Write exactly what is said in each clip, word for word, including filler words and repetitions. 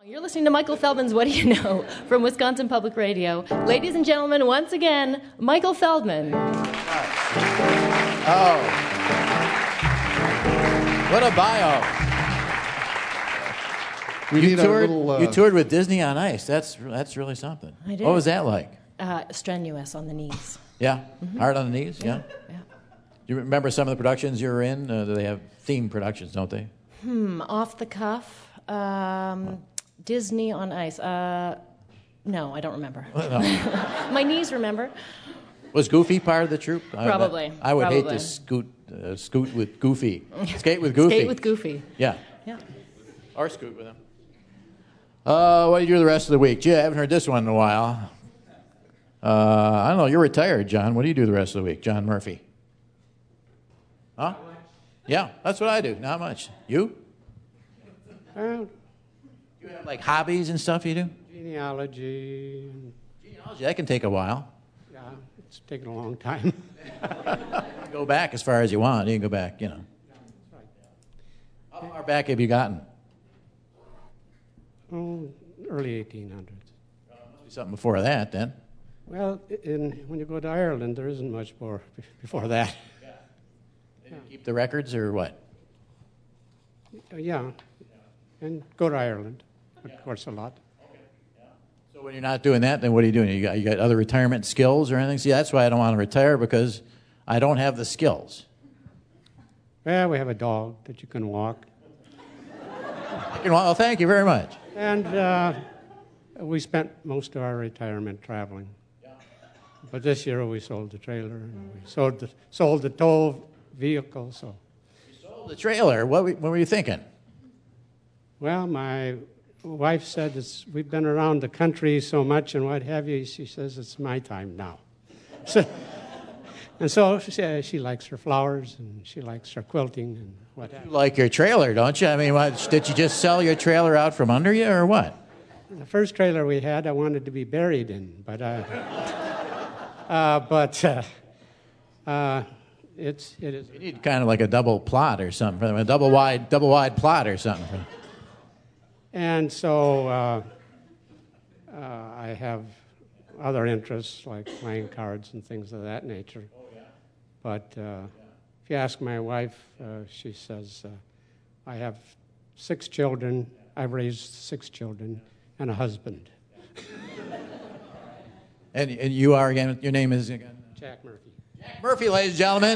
You're listening to Michael Feldman's What Do You Know from Wisconsin Public Radio. Ladies and gentlemen, once again, Michael Feldman. Oh. What a bio. We You need a toured, little, uh, you toured with Disney on Ice. That's that's really something. I did. What was that like? Uh, strenuous on the knees. Yeah? Hard on the knees? Yeah? Yeah. Do you remember some of the productions you were in? Uh, they have theme productions, don't they? Hmm, off the cuff. Um, Disney on Ice. Uh, no, I don't remember. No. My knees remember. Was Goofy part of the troupe? Probably. I, I would hate Probably. to scoot, uh, scoot with Goofy. Skate with Goofy. Skate with Goofy. Yeah. Yeah. Or scoot with him. Uh, what do you do the rest of the week? Gee, I haven't heard this one in a while. Uh, I don't know. You're retired, John. What do you do the rest of the week? John Murphy. Huh? Yeah, that's what I do. Not much. You? Well, You have like hobbies and stuff you do? genealogy, and, Genealogy, that can take a while. yeah, it's taken a long time. You go back as far as you want. You can go back, you know. How far back have you gotten? Oh, early eighteen hundreds. Something before that, then. Well, in, when you go to Ireland, there isn't much more be- before that. Did you keep the records or what? Uh, yeah, and go to Ireland, of course, a lot. So when you're not doing that, then what are you doing? You got you got other retirement skills or anything? See, that's why I don't want to retire, because I don't have the skills. Well, we have a dog that you can walk. You know, well, thank you very much. And uh, we spent most of our retirement traveling. But this year we sold the trailer, and we sold the, sold the tow vehicle, so... Sold the trailer. What, were- what were you thinking? Well, my wife said it's, we've been around the country so much and what have you. She says it's my time now. So, and so she, she likes her flowers and she likes her quilting and what have You you. like your trailer, don't you? I mean, what, did you just sell your trailer out from under you or what? The first trailer we had, I wanted to be buried in, but uh, uh, but uh, uh, it's it is. You need kind of like a double plot or something, a double wide, double wide plot or something. And so uh, uh, I have other interests like playing cards and things of that nature. But uh, if you ask my wife, uh, she says, uh, I have six children. I've raised six children and a husband. And, and you are again. Your name is again. Jack Murphy. Jack Murphy, ladies and gentlemen.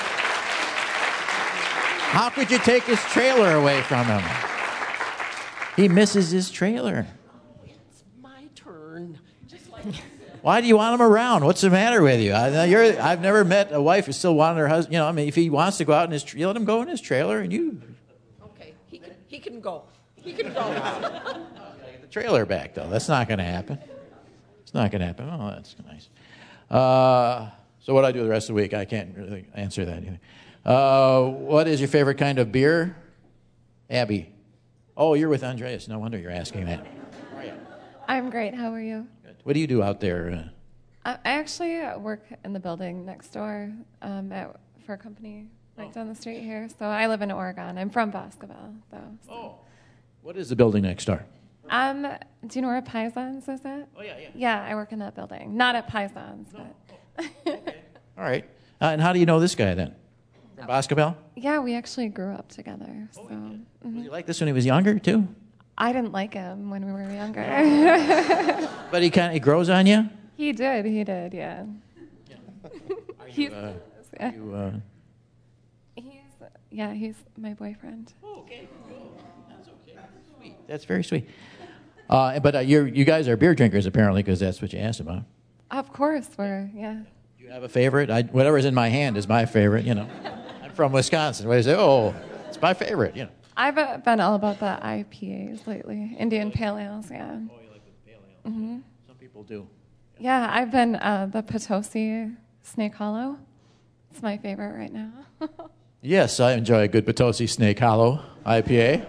How could you take his trailer away from him? He misses his trailer. It's my turn. Just like Why do you want him around? What's the matter with you? I, you're, I've never met a wife who still wanted her husband. You know, I mean, if he wants to go out in his, you let him go in his trailer, and you okay, he can he can go. He can go. get the trailer back, though. That's not going to happen. It's not going to happen. Oh, that's nice. Uh, so what do I do the rest of the week? I can't really answer that either. Uh, what is your favorite kind of beer? Abby. Oh, you're with Andreas. No wonder you're asking that. I'm great. How are you? What do you do out there? I, I actually work in the building next door um, at, for a company right down the street here. So I live in Oregon. I'm from Boscoville, though. So. Oh, what is the building next door? Um, do you know where Pisons is at? Oh, yeah, yeah. Yeah, I work in that building. Not at Pisons, but... All right. Uh, and how do you know this guy then? From Boscoville? Yeah, we actually grew up together. So mhm. Was he like this when he was younger, too? I didn't like him when we were younger. But he kind of he grows on you? He did. He did. Yeah. He's, Uh, yeah. you, uh, He's yeah. He's my boyfriend. Oh, okay. That's okay. Sweet. That's very sweet. Uh, but uh, you're, you guys are beer drinkers, apparently, because that's what you asked about. Of course, we're yeah. Do you have a favorite? I, whatever's in my hand is my favorite, you know. I'm from Wisconsin. What do you say? Oh, it's my favorite, you know. I've uh, been all about the I P As lately, Indian Pale Ales, yeah. Oh, you like the pale ale? Mm-hmm. Some people do. Yeah, I've been uh, the Potosi Snake Hollow. It's my favorite right now. Yes, I enjoy a good Potosi Snake Hollow I P A.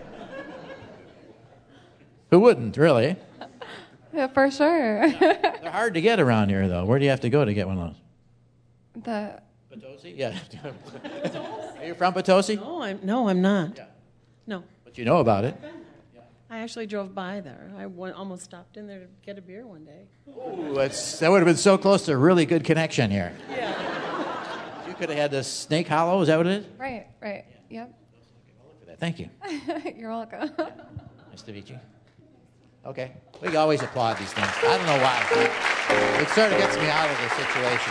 Who wouldn't, really? Yeah, for sure. They're hard to get around here, though. Where do you have to go to get one of those? the Potosi? Yeah. Are you from Potosi? No, I'm no, I'm not. Yeah. No, But you know about it. I I actually drove by there. I went, almost stopped in there to get a beer one day. Ooh, that's, that would have been so close to a really good connection here. Yeah. You could have had the Snake Hollow, is that what it is? Right, right. Yep. Thank you. You're welcome. Nice to meet you. Okay. We always applaud these things. I don't know why. It sort of gets me out of the situation.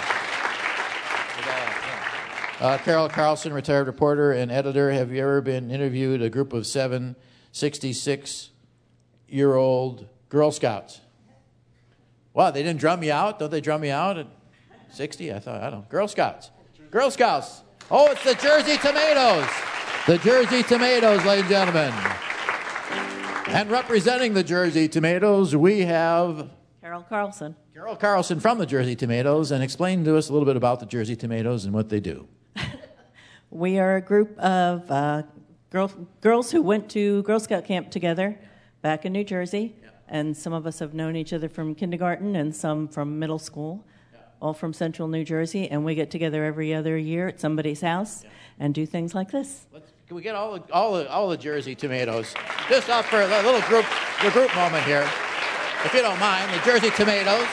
Uh, Carol Carlson, retired reporter and editor. Have you ever been interviewed a group of seven sixty-six-year-old Girl Scouts? Wow, they didn't drum you out? Don't they drum you out at sixty? I thought, I don't know. Girl Scouts. Girl Scouts. Oh, it's the Jersey Tomatoes. The Jersey Tomatoes, ladies and gentlemen. And representing the Jersey Tomatoes, we have Carol Carlson. Carol Carlson from the Jersey Tomatoes. And explain to us a little bit about the Jersey Tomatoes and what they do. We are a group of uh, girl, girls who went to Girl Scout camp together back in New Jersey. Yeah. And some of us have known each other from kindergarten and some from middle school, yeah. all from central New Jersey. And we get together every other year at somebody's house yeah. and do things like this. Let's, can we get all the, all, the, all the Jersey Tomatoes just up for a little group, the group moment here, if you don't mind. The Jersey Tomatoes.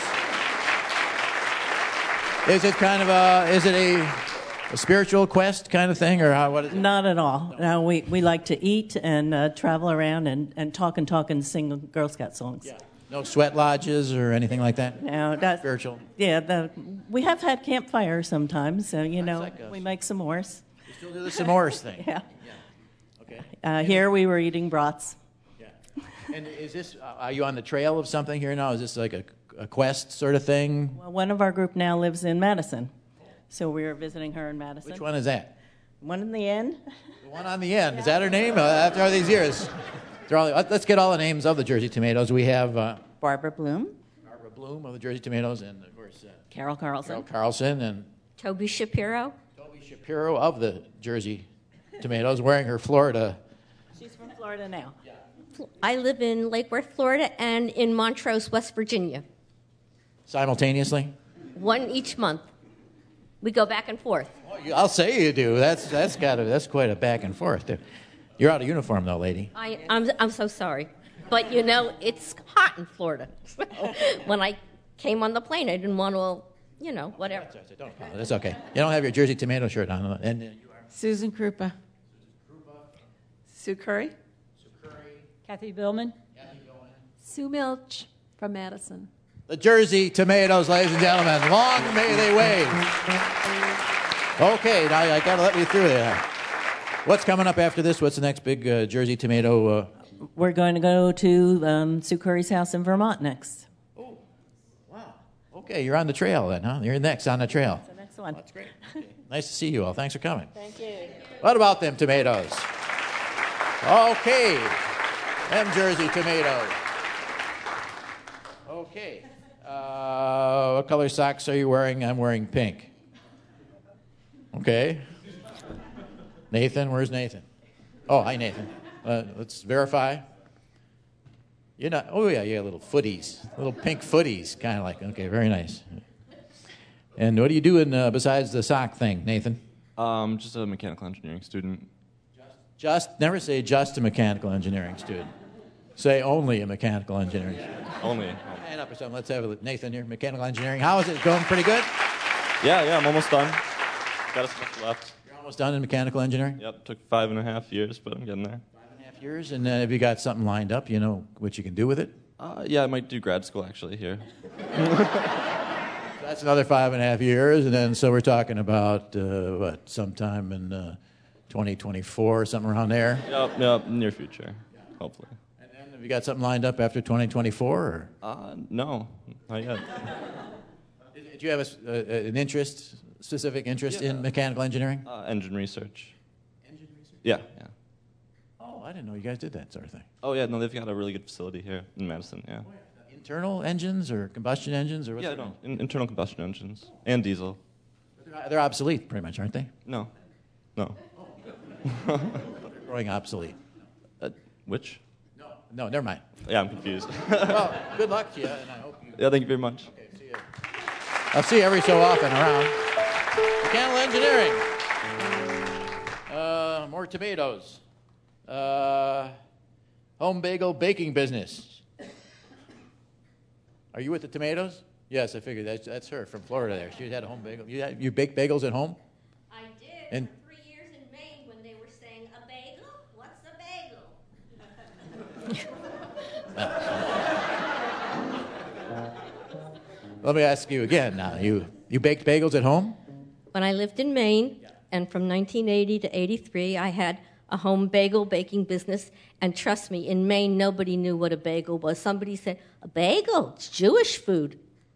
Is it kind of a, is it a... a spiritual quest kind of thing, or how, what is it? Not at all. No, no we, we like to eat and uh, travel around and, and talk and talk and sing Girl Scout songs. Yeah. No sweat lodges or anything like that? No. That's, spiritual? Yeah, the, we have had campfires sometimes, so, you know, like we make s'mores. You still do the s'mores thing? Yeah. Yeah. Okay. Uh, here we were eating brats. Yeah. And is this, uh, are you on the trail of something here now? Is this like a, a quest sort of thing? Well, one of our group now lives in Madison. So we were visiting her in Madison. Which one is that? One in the end. The one on the end. Is that her name? Uh, after all these years. All, let's get all the names of the Jersey Tomatoes. We have uh, Barbara Bloom. Barbara Bloom of the Jersey Tomatoes, and of course uh, Carol Carlson. Carol Carlson and Toby Shapiro. Toby Shapiro of the Jersey Tomatoes, wearing her Florida. She's from Florida now. Yeah. I live in Lake Worth, Florida, and in Montrose, West Virginia. Simultaneously? One each month. We go back and forth. Oh, you, I'll say you do. That's that's got a, that's quite a back and forth. You're out of uniform though, lady. I, I'm I'm so sorry, but you know it's hot in Florida. When I came on the plane, I didn't want to, you know, whatever. That's, that's, don't apologize. That's okay. You don't have your Jersey Tomato shirt on, and uh, you are Susan Krupa. Sue Curry. Sue Curry. Kathy Billman. Kathy Billman. Sue Milch from Madison. The Jersey Tomatoes, ladies and gentlemen. Long may they wave. Okay, now I got to let me through there. What's coming up after this? What's the next big uh, Jersey Tomato? Uh... We're going to go to um, Sue Curry's house in Vermont next. Oh, wow. Okay, you're on the trail then, huh? You're next on the trail. That's the next one. Oh, that's great. Okay. Nice to see you all. Thanks for coming. Thank you. What about them tomatoes? Okay, them Jersey Tomatoes. Okay. Uh, what color socks are you wearing? I'm wearing pink. Okay. Nathan, where's Nathan? Oh, hi, Nathan. Uh, let's verify. You're not, oh, yeah, yeah, little footies. Little pink footies, kind of like, okay, very nice. And what are you doing uh, besides the sock thing, Nathan? Um, just a mechanical engineering student. Just, never say just a mechanical engineering student. Say only a mechanical engineering student. Only. Hand up or something. Let's have a Nathan here, mechanical engineering. How is it going? Pretty good? Yeah, yeah, I'm almost done. Got a semester left. You're almost done in mechanical engineering? Yep, took five and a half years, but I'm getting there. Five and a half years? And uh, have you got something lined up? You know what you can do with it? Uh, yeah, I might do grad school actually here. That's another five and a half years, and then so we're talking about, uh, what, sometime in uh, twenty twenty-four, something around there? Yep, yep, near future, hopefully. Have you got something lined up after twenty twenty-four? Or? Uh, no, not yet. Do you have a, uh, an interest, specific interest yeah. in mechanical engineering? Uh, engine research. Engine research? Yeah, yeah. Oh, I didn't know you guys did that sort of thing. Oh, yeah, no, they've got a really good facility here in Madison, yeah. Oh, yeah. Internal engines or combustion engines? Or what's yeah, no, in, internal combustion engines and diesel. They're, they're obsolete, pretty much, aren't they? No, no. They're growing obsolete. Uh, which? No, never mind. Yeah, I'm confused. Well, good luck to you, and I hope you... Yeah, thank you very much. Okay, see you. I'll see you every so often around. Mechanical engineering. Uh, more tomatoes. Uh, home bagel baking business. Are you with the tomatoes? Yes, I figured that's, that's her from Florida there. She had a home bagel. You, had, you bake bagels at home? I did And- for three years in Maine when they were saying, a bagel? What's a bagel? Let me ask you again now. You, you baked bagels at home? When I lived in Maine, and from nineteen eighty to eighty-three, I had a home bagel baking business. And trust me, in Maine, nobody knew what a bagel was. Somebody said, a bagel? It's Jewish food.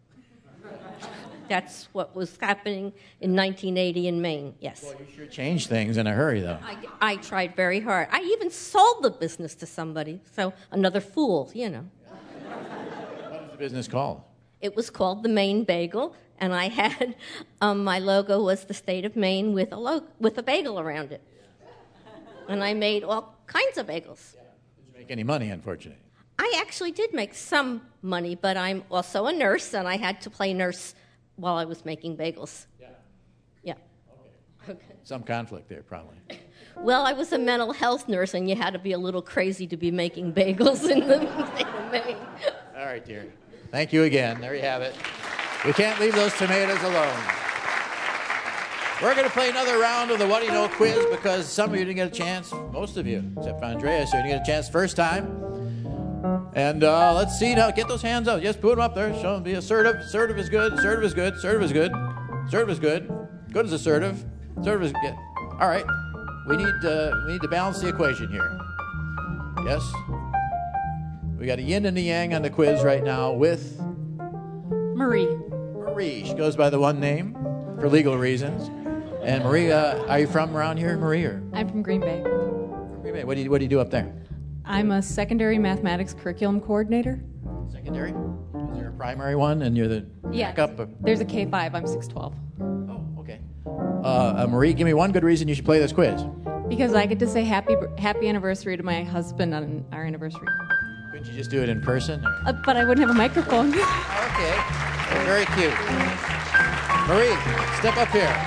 That's what was happening in nineteen eighty in Maine, yes. Well, you sure changed things in a hurry, though. I, I tried very hard. I even sold the business to somebody, so another fool, you know. What is the business called? It was called the Maine Bagel, and I had, um, my logo was the state of Maine with a, lo- with a bagel around it. And I made all kinds of bagels. Didn't make any money, unfortunately. I actually did make some money, but I'm also a nurse, and I had to play nurse while I was making bagels. Yeah. Yeah. Okay. Okay. Some conflict there, probably. Well, I was a mental health nurse, and you had to be a little crazy to be making bagels in the state of Maine. All right, dear. Thank you again. There you have it. We can't leave those tomatoes alone. We're going to play another round of the What Do You Know quiz because some of you didn't get a chance. Most of you, except for Andreas, you didn't get a chance first time. And uh, let's see now. Get those hands up. Just put them up there. Show them. Be assertive. Assertive is good. Assertive is good. Assertive is good. Assertive is good. Good is assertive. Assertive is good. All right. We need uh, we need to balance the equation here. Yes. We got a yin and a yang on the quiz right now with Marie. Marie. She goes by the one name for legal reasons. And Marie, uh, are you from around here, Marie? Or? I'm from Green Bay. From Green Bay. What do you What do you do up there? I'm a secondary mathematics curriculum coordinator. Secondary? Is there a primary one, and you're the Yeah. backup? Or? There's a K five. I'm six twelve. Oh, okay. Uh, uh, Marie, give me one good reason you should play this quiz. Because I get to say happy happy anniversary to my husband on our anniversary. Couldn't you just do it in person? Or? Uh, but I wouldn't have a microphone. Okay. Very cute. Marie, step up here.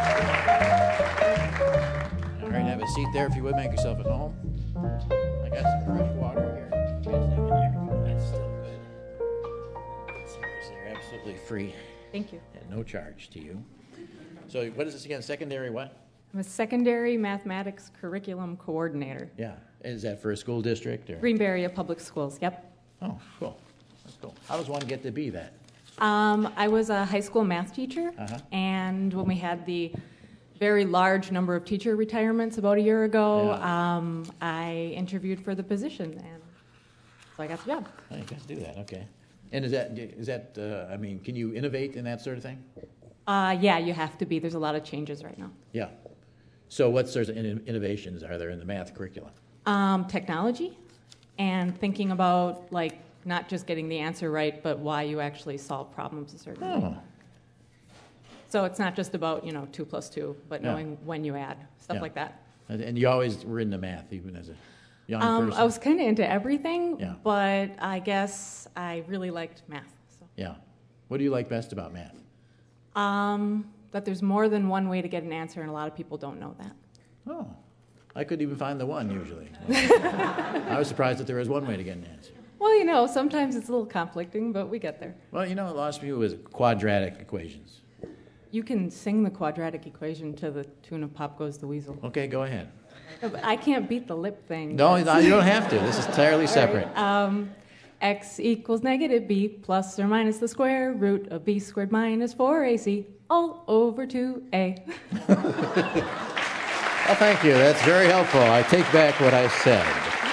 All right, have a seat there if you would. Make yourself at home. I got some fresh water here. That's still good. Seriously, you're absolutely free. Thank you. At no charge to you. So what is this again? Secondary what? I'm a secondary mathematics curriculum coordinator. Yeah. Is that for a school district? Or? Green Bay Area Public Schools, yep. Oh, cool. That's cool. How does one get to be that? Um, I was a high school math teacher, Uh-huh. and when we had the very large number of teacher retirements about a year ago, Yeah. um, I interviewed for the position, and so I got the job. Oh, you guys do that, okay. And is that, is that uh, I mean, can you innovate in that sort of thing? Uh, yeah, you have to be. There's a lot of changes right now. Yeah. So what sorts of in- innovations are there in the math curriculum? Um, technology and thinking about, like, not just getting the answer right, but why you actually solve problems a certain way. Oh. So it's not just about, you know, two plus two, but Yeah. knowing when you add, stuff Yeah. like that. And, and you always were into math, even as a young Um, person? I was kind of into everything, Yeah. but I guess I really liked math. So. Yeah. What do you like best about math? Um, that there's more than one way to get an answer, and a lot of people don't know that. Oh. I couldn't even find the one, usually. I was surprised that there was one way to get an answer. Well, you know, sometimes it's a little conflicting, but we get there. Well, you know, what lost me was quadratic equations. You can sing the quadratic equation to the tune of Pop Goes the Weasel. Okay, go ahead. No, but I can't beat the lip thing. No, no, you don't have to. This is entirely separate. Um, x equals negative b plus or minus the square root of b squared minus four a c all over two a. Well, thank you. That's very helpful. I take back what I said.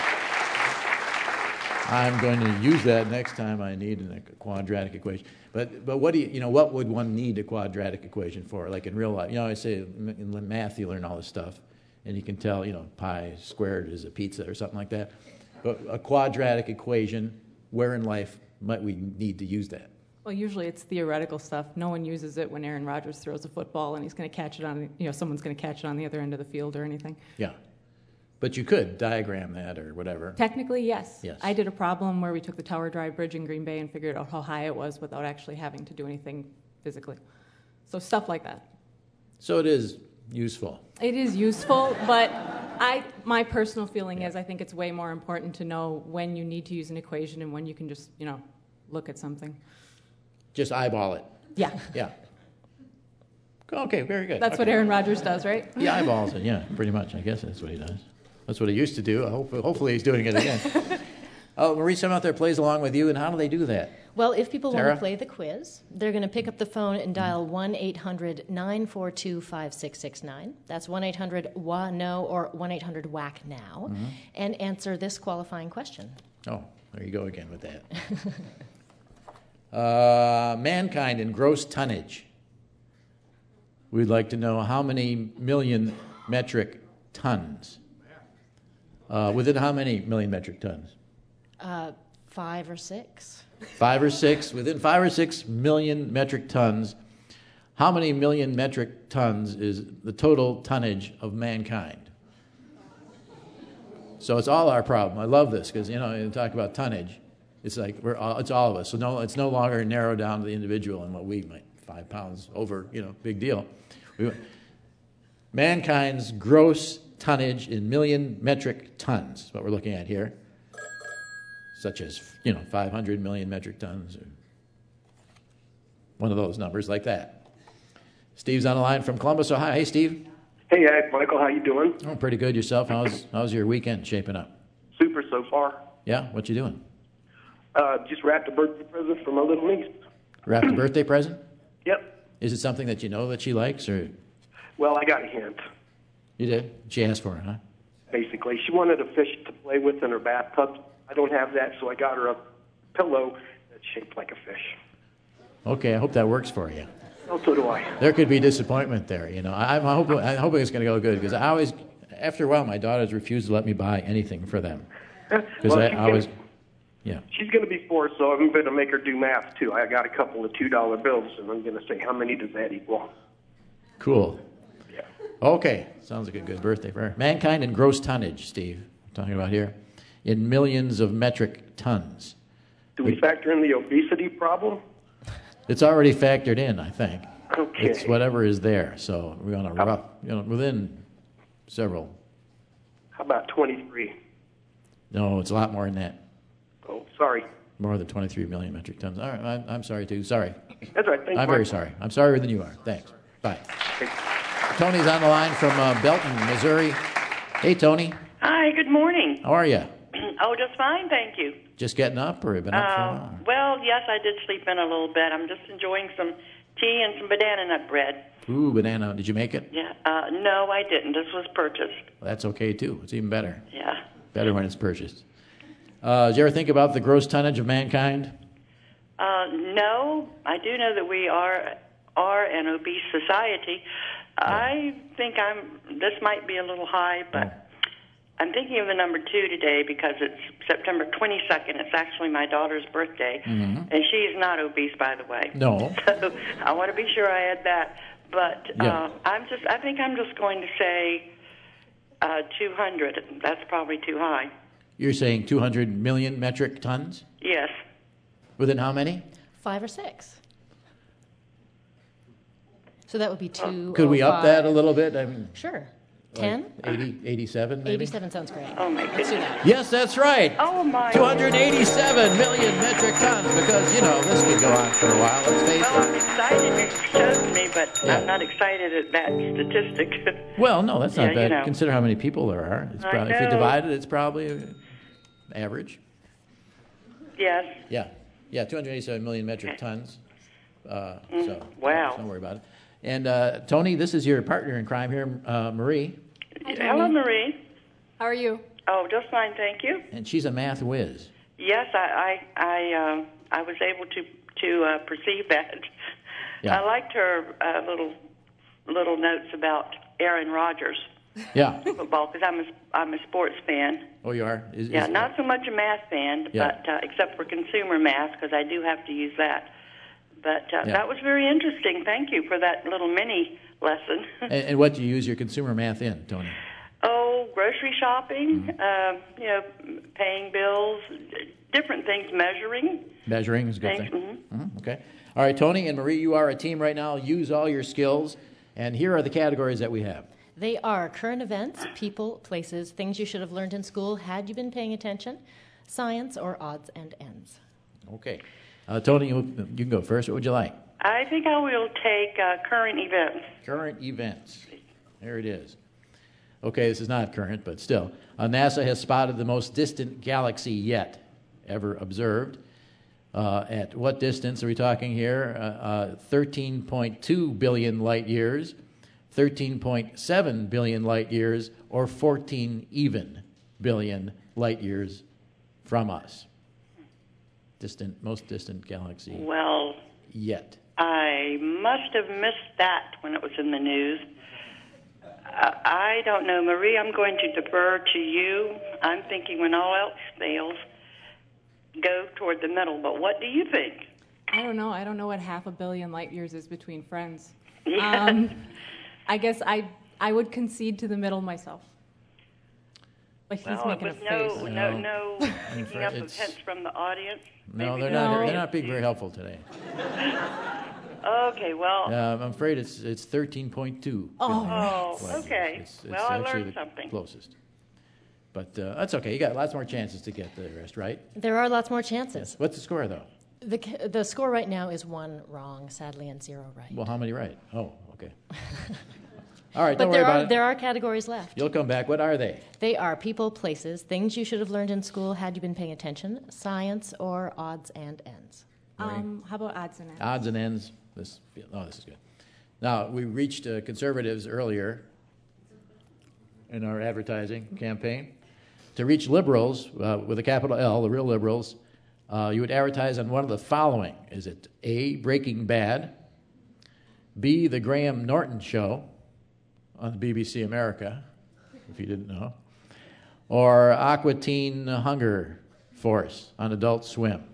I'm going to use that next time I need a quadratic equation. But but what do you you know what would one need a quadratic equation for? Like in real life, you know, I say in math you learn all this stuff, and you can tell you know pi squared is a pizza or something like that. But a quadratic equation, where in life might we need to use that? Well, usually it's theoretical stuff. No one uses it when Aaron Rodgers throws a football and he's going to catch it on, you know, someone's going to catch it on the other end of the field or anything. Yeah. But you could diagram that or whatever. Technically, yes. Yes. I did a problem where we took the Tower Drive Bridge in Green Bay and figured out how high it was without actually having to do anything physically. So stuff like that. So it is useful. It is useful, but I, my personal feeling is I think it's way more important to know when you need to use an equation and when you can just, you know, look at something. Just eyeball it. Yeah. Yeah. Okay, very good. That's okay. what Aaron Rodgers does, right? He eyeballs it, yeah, pretty much. I guess that's what he does. That's what he used to do. I hope, hopefully he's doing it again. Oh, Marie, someone out there plays along with you, and how do they do that? Well, if people Sarah? want to play the quiz, they're going to pick up the phone and dial one eight hundred nine four two five six six nine. That's one eight hundred W A N O or one eight hundred W A C now, Mhm. and answer this qualifying question. Oh, there you go again with that. uh, mankind in gross tonnage. We'd like to know how many million metric tons. Uh, within how many million metric tons? Uh, five or six. Five or six. Within five or six million metric tons, how many million metric tons is the total tonnage of mankind? So it's all our problem. I love this because, you know, you talk about tonnage. It's like we're all, it's all of us. So no, it's no longer narrowed down to the individual and what we might, five pounds over, you know, big deal. We, mankind's gross tonnage in million metric tons, what we're looking at here, such as, you know, five hundred million metric tons, or one of those numbers like that. Steve's on the line from Columbus, Ohio. Hey, Steve. Hey, uh, Michael, how you doing? Oh, pretty good. Yourself? How's how's your weekend shaping up? Super so far. Yeah? What you doing? Uh, just wrapped a birthday present for my little niece. Wrapped a birthday present? Yep. Is it something that you know that she likes, or Well, I got a hint. you did? She asked for it, huh? Basically, she wanted a fish to play with in her bathtub. I don't have that, so I got her a pillow that's shaped like a fish. Okay, I hope that works for you. Oh, so do I. There could be disappointment there, you know. I, I'm hoping, I'm hoping it's going to go good because I always, after a while, my daughters refuse to let me buy anything for them because Well, I she's always, gonna- yeah. She's going to be four, so I'm going to make her do math, too. I got a couple of two dollar bills, and I'm going to say, how many does that equal? Cool. Okay, sounds like a good birthday for her. Mankind in gross tonnage, Steve, I'm talking about here, in millions of metric tons. Do we factor in the obesity problem? It's already factored in, I think. Okay. It's whatever is there, so we're on a rough, you know, within several. How about twenty-three? No, it's a lot more than that. Oh, sorry. More than twenty-three million metric tons. All right, I'm, I'm sorry, too. Sorry. That's all right. Thanks, I'm Mark. very sorry. I'm sorrier than you are. Thanks. Bye. Tony's on the line from uh, Belton, Missouri. Hey, Tony. Hi, good morning. How are you? Oh, just fine, thank you. Just getting up, or have been up for a Uh, while? well, yes, I did sleep in a little bit. I'm just enjoying some tea and some banana nut bread. Ooh, banana. Did you make it? Yeah. Uh, no, I didn't. This was purchased. Well, that's okay, too. It's even better. Yeah. Better when it's purchased. Uh, did you ever think about the gross tonnage of mankind? Uh, no, I do know that we are are an obese society. I think I'm. This might be a little high, but I'm thinking of the number two today because it's September twenty-second. It's actually my daughter's birthday, Mhm. and she's not obese, by the way. No. So I want to be sure I add that. But Yeah. uh, I'm just. I think I'm just going to say uh, two hundred. That's probably too high. You're saying two hundred million metric tons? Yes. Within how many? Five or six. So that would be two. Could we oh up that a five. little bit? I mean, Sure. like Ten? eighty, eighty-seven, maybe? Eighty-seven sounds great. Oh my Let's do that. Yes, that's right. Oh my. two hundred eighty-seven million metric tons, because, you know, this could go on for a while, let's face Well, I'm it. excited you showed me, but Yeah. I'm not excited at that statistic. Well, no, that's not Yeah, you bad. know. Consider how many people there are. It's I probably, if you know. divide it, it's probably average. Yes. Yeah, yeah, two hundred eighty-seven million metric tons. Uh, Mm, so wow. don't worry about it. And uh, Tony, this is your partner in crime here, uh, Marie, Hello, Marie. How are you? Oh, just fine, thank you. and she's a math whiz. Yes, I I I, um, I was able to to uh, perceive that. Yeah. I liked her uh, little little notes about Aaron Rodgers Yeah. football because I'm a I'm a sports fan. Oh, you are? Is, Yeah, is- not so much a math fan, Yeah. but uh, except for consumer math because I do have to use that. But uh, Yeah. that was very interesting. Thank you for that little mini lesson. and, and what do you use your consumer math in, Tony? Oh, grocery shopping, Mm-hmm. uh, you know, paying bills, d- different things, measuring. Measuring is a good Thanks, thing. Mhm, okay. All right, Tony and Marie, you are a team right now. Use all your skills. And here are the categories that we have. They are current events, people, places, things you should have learned in school had you been paying attention, science, or odds and ends. Okay. Uh, Tony, you, you can go first. What would you like? I think I will take uh, current events. Current events. There it is. Okay, this is not current, but still. Uh, NASA has spotted the most distant galaxy yet ever observed. Uh, at what distance are we talking here? Uh, uh, thirteen point two billion light years, thirteen point seven billion light years, or fourteen even billion light years from us. Distant, most distant galaxy Well, yet. I must have missed that when it was in the news. Uh, I don't know, Marie, I'm going to defer to you. I'm thinking when all else fails, go toward the middle. But what do you think? I don't know. I don't know what half a billion light years is between friends. Yeah. Um, I guess I I would concede to the middle myself. But he's well, making with a no, face. no, no, I'm picking afraid up of it's- hints from the audience. No, Maybe they're the not. audience They're not being very sees. helpful today. Okay, well. Uh, I'm afraid it's it's thirteen point two. Oh, billion. okay. It's, it's Well, I actually learned the something. closest. But uh, that's okay. You got lots more chances to get the rest right. There are lots more chances. What's the score, though? The, c- the score right now is one wrong, sadly, and zero right. Well, how many right? Oh, okay. All right, But don't there worry are about it. there are categories left. You'll come back. What are they? They are people, places, things you should have learned in school had you been paying attention, science, or odds and ends. Um, how about odds and ends? Odds and ends. This. Oh, this is good. Now we reached uh, conservatives earlier in our advertising campaign. To reach liberals uh, with a capital L, the real liberals, uh, you would advertise on one of the following: is it A, Breaking Bad; B, The Graham Norton Show on the B B C America, if you didn't know, or Aqua Teen Hunger Force on Adult Swim?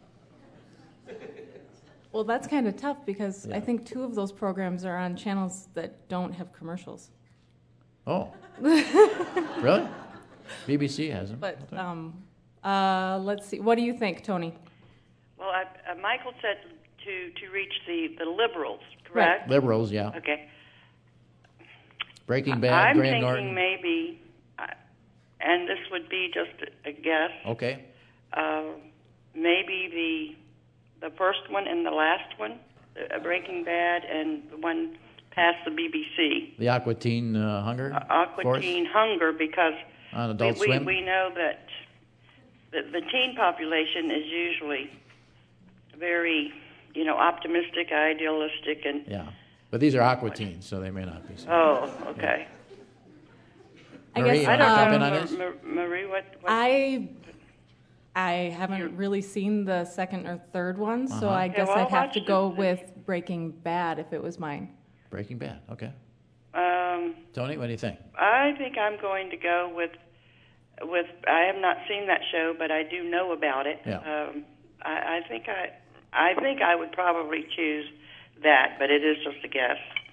Well, that's kind of tough because Yeah. I think two of those programs are on channels that don't have commercials. Oh, really? B B C has them. But um, uh, let's see. What do you think, Tony? Well, I, uh, Michael said to, to reach the, the liberals, correct? Liberals, yeah. Okay. Breaking Bad, I'm Graham thinking Norton. maybe, uh, and this would be just a, a guess, Okay. uh, maybe the the first one and the last one, uh, Breaking Bad, and the one past the B B C. The Aqua Teen uh, Hunger Aqua Force Teen Hunger, because on Adult we, Swim. we, we know that the, the teen population is usually very, you know, optimistic, idealistic, and Yeah, but these are Aqua Teens, so they may not be. So. oh, okay. I Marie, guess you I want to don't jump know, in on Ma- this? Ma- Marie. What? what I I haven't really seen the second or third one, so Uh-huh. I Okay, guess well, I'd I'll have watch to the- go the- with Breaking Bad if it was mine. Breaking Bad. Okay. Um, Tony, what do you think? I think I'm going to go with with. I have not seen that show, but I do know about it. Yeah. Um, I, I think I. I think I would probably choose that, but it is just a guess.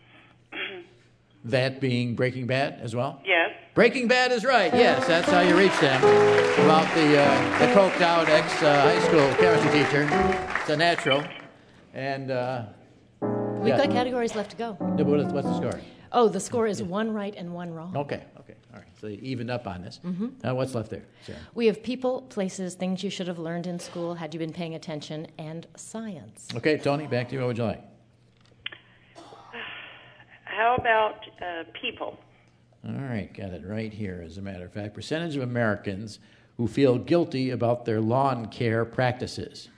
That being Breaking Bad as well? Yes. Breaking Bad is right. Yes, that's how you reach them. About the uh, the coked out ex uh, high school chemistry teacher. It's a natural. And uh, We've yeah. got categories left to go. Yeah, but what's what's the score? Oh, the score is one right and one wrong. Okay. Okay. All right. So you evened up on this. Mhm. Uh, what's left there? Sarah? We have people, places, things you should have learned in school had you been paying attention, and science. Okay, Tony, back to you. What would you like? How about uh, people? All right, got it right here, as a matter of fact. Percentage of Americans who feel guilty about their lawn care practices.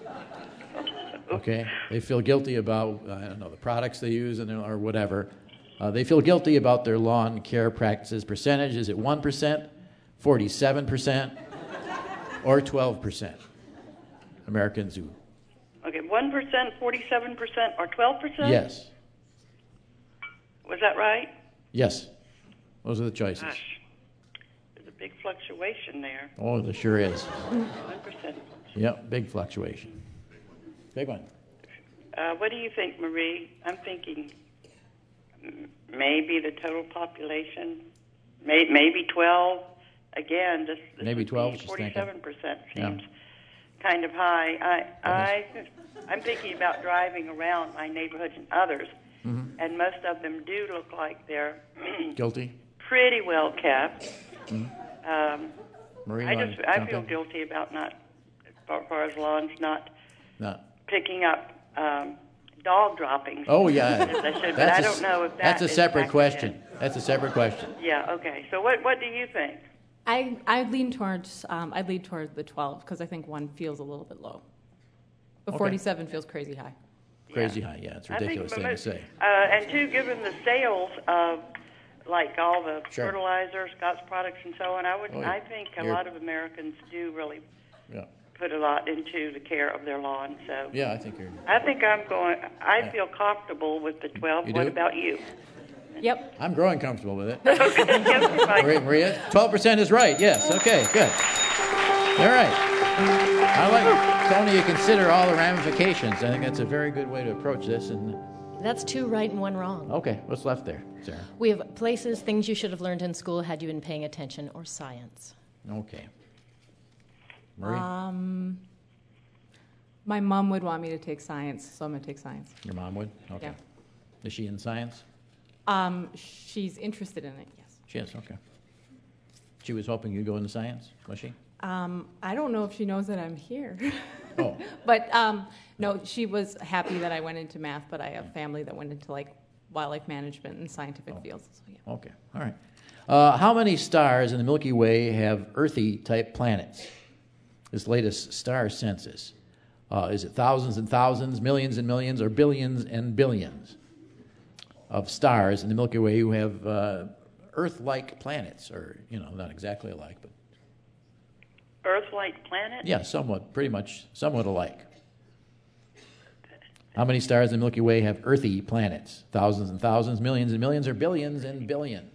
Okay? They feel guilty about, I don't know, the products they use and or whatever. Uh, they feel guilty about their lawn care practices. Percentage, is it one percent, forty-seven percent, or twelve percent? Americans who... Okay, one percent, forty-seven percent, or twelve percent? Yes. Was that right? Yes. Those are the choices. Gosh, there's a big fluctuation there. Oh, there sure is. One percent. Yep, big fluctuation. Big one. Uh, what do you think, Marie? I'm thinking m- maybe the total population, may- maybe twelve. Again, this, this Maybe would twelve, be she's thinking. forty-seven percent Yeah. seems kind of high. I, I, I'm thinking about driving around my neighborhood and others, Mhm. and most of them do look like they're Guilty? pretty well kept. Mm. Um, Marie, I you just wanna I jump feel in? guilty about not, as far, far as lawns, not No. picking up um, dog droppings. Oh, yeah. as I should, but That's I a don't s- know if that That's a is separate factored question. in. That's a separate question. Yeah. Okay. So what what do you think? I I lean towards um, I lean towards the twelve because I think one feels a little bit low. But Okay. forty-seven feels crazy high. Crazy high, yeah. It's a I think ridiculous thing to most- say. Uh, and two, given the sales of like all the Sure. fertilizer, Scott's products, and so on, I would Oh, yeah. I think a You're- lot of Americans do really Yeah. put a lot into the care of their lawn. So Yeah, I think you're... I think I'm going. I feel comfortable with the twelve. You What do? about you? Yep. I'm growing comfortable with it. Yes, right. Maria, Maria, twelve percent is right. Yes. Okay. Good. All right. I like Tony. You consider all the ramifications. I think that's a very good way to approach this. And That's two right and one wrong. okay, what's left there, Sarah? We have places, things you should have learned in school had you been paying attention, or science. Okay. Marie, Um, my mom would want me to take science, so I'm going to take science. your mom would. Okay. Yeah. Is she in science? Um, she's interested in it, yes. She is. Okay. She was hoping you'd go into science, was she? Um, I don't know if she knows that I'm here. Oh. But um, no, she was happy that I went into math, but I have family that went into like wildlife management and scientific fields. So, yeah. Okay. All right. Uh, how many stars in the Milky Way have earthy type planets? This latest star census. Uh, is it thousands and thousands, millions and millions, or billions and billions of stars in the Milky Way who have uh, Earth-like planets, or, you know, not exactly alike, but Earth-like planet? yeah, somewhat, pretty much, somewhat alike. How many stars in the Milky Way have earthy planets? Thousands and thousands, millions and millions, or billions and billions?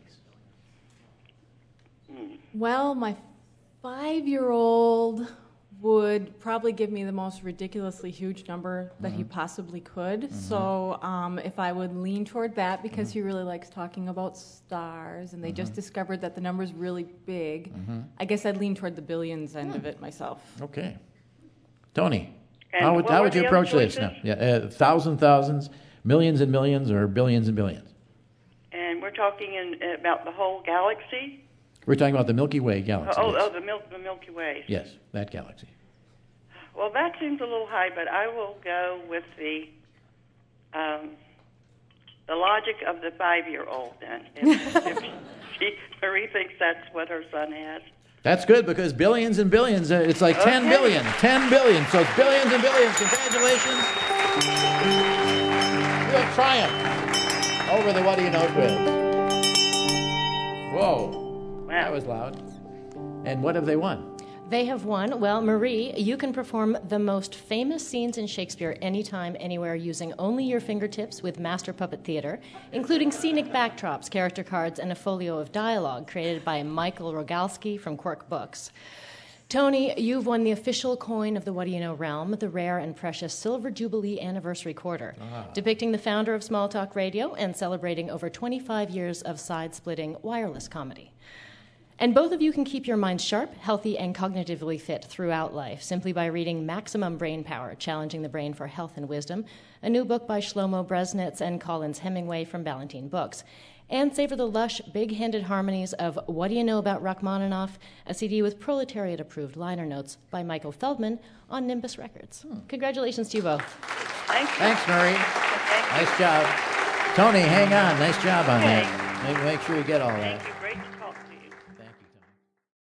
Well, my five-year-old would probably give me the most ridiculously huge number that he Mhm. possibly could. Mhm. So um, if I would lean toward that, because he really likes talking about stars, and they just Mhm. discovered that the number's really big, Mhm. I guess I'd lean toward the billions end of it myself. Okay. Tony, And how would, what how were would you the other approach this now? choices? Yeah, uh, thousand, thousands, millions and millions, or billions and billions? And we're talking in, about the whole galaxy? We're talking about the Milky Way galaxy. Oh, yes. oh the, Mil- the Milky Way. Yes, that galaxy. Well, that seems a little high, but I will go with the um, the logic of the five-year-old then. If, if she, Marie thinks that's what her son has. That's good, because billions and billions, uh, it's like ten Okay. billion. ten billion. So it's billions and billions. Congratulations. Real triumph over the What Do You Know quiz. Whoa. That was loud. And what have they won? They have won. Well, Marie, you can perform the most famous scenes in Shakespeare anytime, anywhere, using only your fingertips with Master Puppet Theater, including scenic backdrops, character cards, and a folio of dialogue created by Michael Rogalski from Quirk Books. Tony, you've won the official coin of the What Do You Know realm, the rare and precious Silver Jubilee Anniversary Quarter, Ah. depicting the founder of Small Talk Radio and celebrating over twenty-five years of side-splitting wireless comedy. And both of you can keep your minds sharp, healthy, and cognitively fit throughout life simply by reading Maximum Brain Power, Challenging the Brain for Health and Wisdom, a new book by Shlomo Bresnitz and Collins Hemingway from Ballantine Books. And savor the lush, big-handed harmonies of What Do You Know About Rachmaninoff, a C D with proletariat-approved liner notes by Michael Feldman on Nimbus Records. Congratulations to you both. Thank you. Thanks, Marie. Nice job. Tony, hang on. Nice job on that. Make, make sure you get all that.